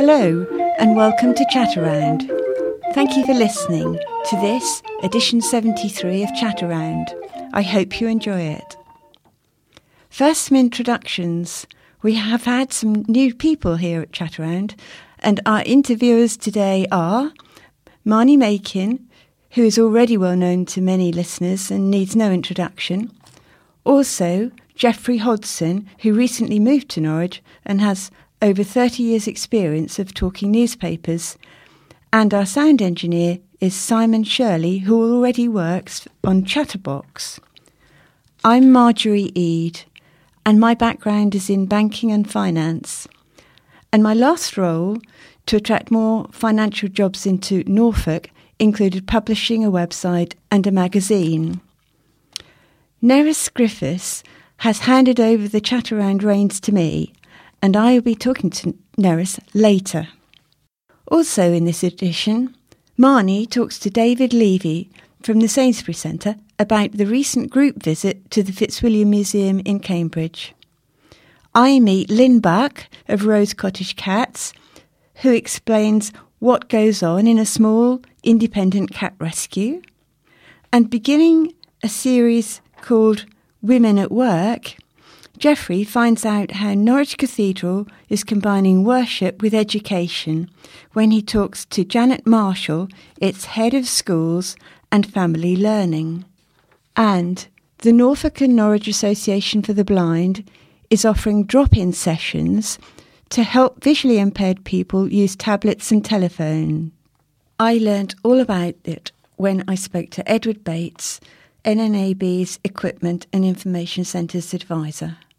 Hello and welcome to Chat Around. Thank you for listening to this edition 73 of Chat Around. I hope you enjoy it. First, some introductions. We have had some new people here at Chat Around, and our interviewers today are Marnie Makin, who is already well known to many listeners and needs no introduction. Also, Geoffrey Hodson, who recently moved to Norwich and has over 30 years' experience of talking newspapers. And our sound engineer is Simon Shirley, who already works on Chatterbox. I'm Marjorie Eade, and my background is in banking and finance. And my last role, to attract more financial jobs into Norfolk, included publishing a website and a magazine. Nerys Griffiths has handed over the Chat Around reins to me, and I will be talking to Nerys later. Also in this edition, Marnie talks to David Levy from the Sainsbury Centre about the recent group visit to the Fitzwilliam Museum in Cambridge. I meet Lynn Buck of Rose Cottage Cats, who explains what goes on in a small independent cat rescue. And beginning a series called Women at Work, Geoffrey finds out how Norwich Cathedral is combining worship with education when he talks to Janet Marshall, its head of schools and family learning. And the Norfolk and Norwich Association for the Blind is offering drop-in sessions to help visually impaired people use tablets and telephone. I learnt all about it when I spoke to Edward Bates, NNAB's Equipment and Information Centre's advisor.